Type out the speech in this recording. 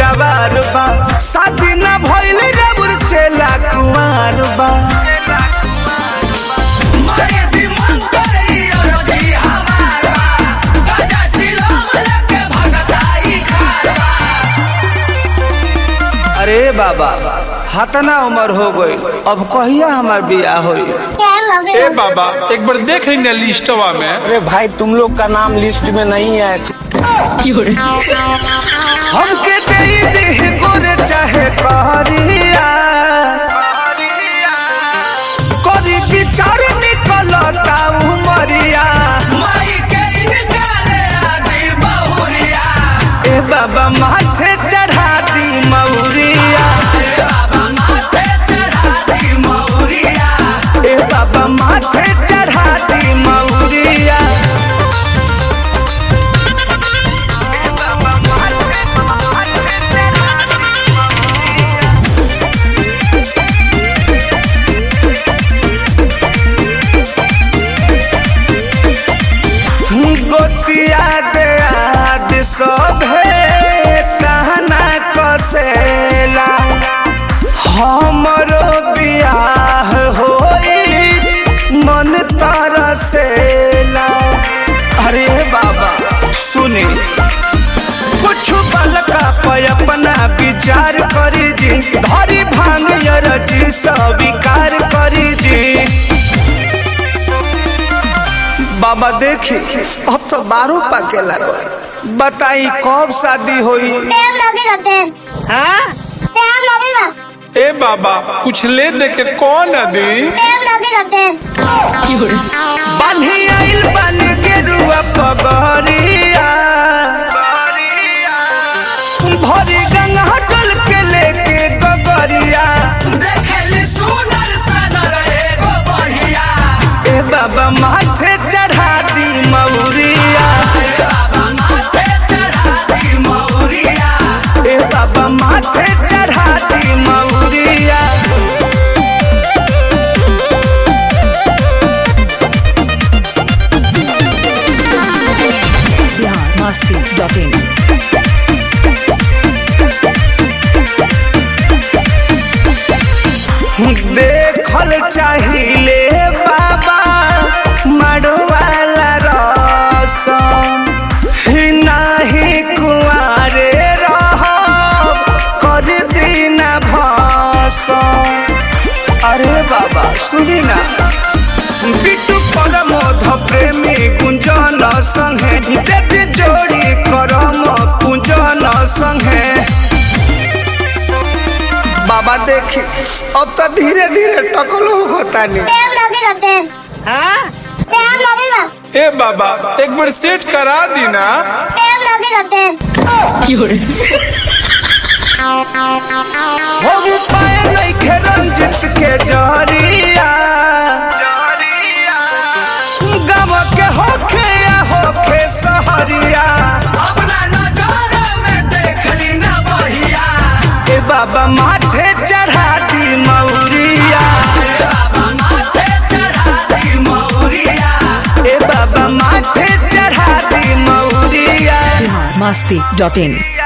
जवार बा शादी ना भइल रे बुरचेला कुंवार बा अरे बाबा हतना उम्र हो गई अब कहिया हमार बियाह होई। ए बाबा एक बार देख लेना लिस्टवा में। अरे भाई तुम लोग का नाम लिस्ट में नहीं है। हमके दे दे गोरे चाहे कहरिया करी विचार निकलता उमरिया ए बाबा माथे चढ़ा दी मौरिया ए बाबा माथे चढ़ा दी मौरिया गोतिया दे आद सभे कहना कसेला हमरो बियाह होई मन तरसेला। अरे बाबा सुनी कुछ बलका पे अपना विचार करी जी धरी भांग यरजी स्वीकार करी जी। बाबा देखी अब तो 12 पाके लागल बताई कब शादी होई। ए बाबा कुछ ले दे के कौन अभी बान्ही आइल बन के रुआ पगरिया भरी गंगा हटल के लेके गगरिया ए बाबा माथे चढ़ा दी मौरिया ए बाबा माथे चढ़ा दी मौरिया। देखल चाहिए बाबा मड़वाला रसम नहीं कुआरे रह कर दीना भसम। अरे बाबा सुनी ना बिटू परमोध प्रेमी गुंजन संगे दे जोड़ी करम कुंजन संगे। बाबा देखी अब तो धीरे धीरे टकलो होता नहीं। ए बाबा एक बार सेट करा दी ना। हो पाए नहीं खे रंजित के जहरिया गम के होखे या होखे सहरिया ए बाबा माथे चढ़ा दी मौरिया ए बाबा माथे चढ़ा दी मौरिया। masti.in